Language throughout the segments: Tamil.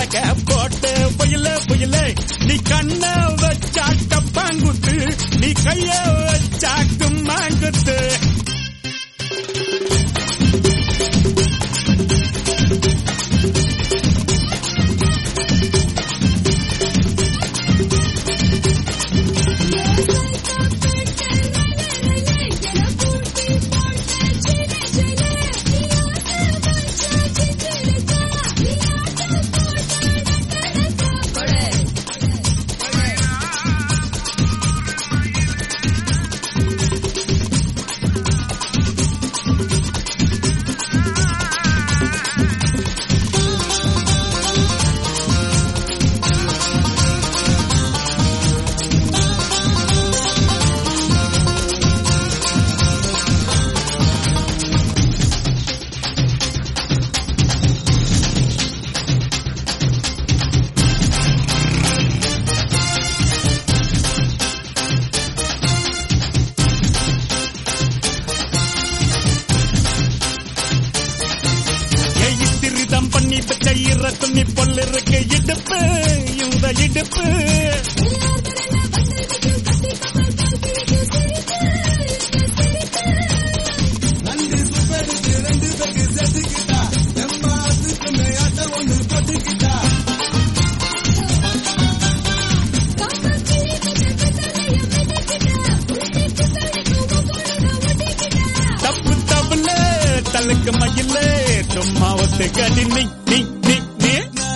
இறக்க போட்டு புயல புயல நீ கண்ண வச்சாட்ட பாங்குத்து நீ கைய வச்சாக்கு மாங்குத்து பண்ணி பச்சை துணி பொல்லிருக்கு இடுப்பு இந்த இடுப்பு நன்றி சுப்பருக்கு ரெண்டு பேருக்கு செதுக்கிட்டா எம்மாத்துக்கு மேயாட்ட ஒன்று கொட்டிக்கிட்டா தப்பு தப்புல தலுக்கு மயில சும்மா ஒத்து கடி நீ நீ நீ நீ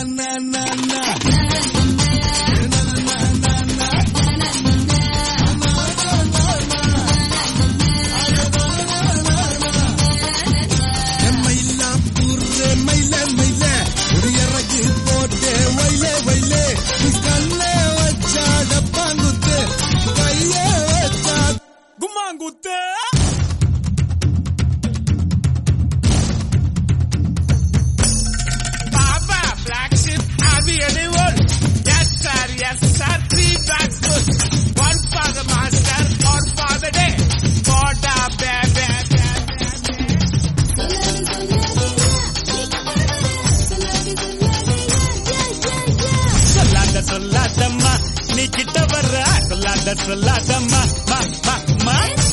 மயில மயில ஒரு இறக்கி போட்டு வயல வயல கண்ண வச்சா டப்பாங்குத்து கைய வச்சா கும்மாங்குத்து சொல்லாதம்மா நீ கிட்ட வர்ற சொல்லாதம்மா மா மா மா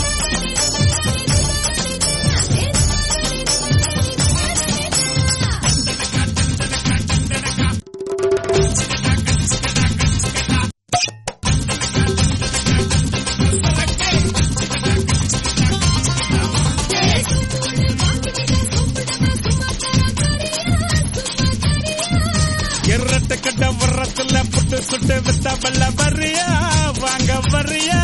எரட்ட கட்ட வர்றதுல புட்டு சுட்டு வித்த வெள்ள வர்றியா வாங்க வர்றியா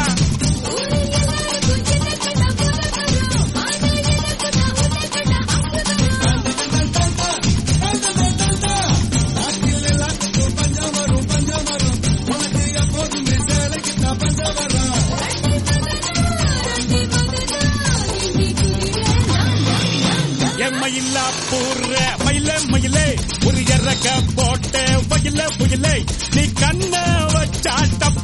மயிலா பூர்ற மயில மயிலே ஒரு இறக்க போட்டு வயல புயலை நீ கண்ண வச்சாட்ட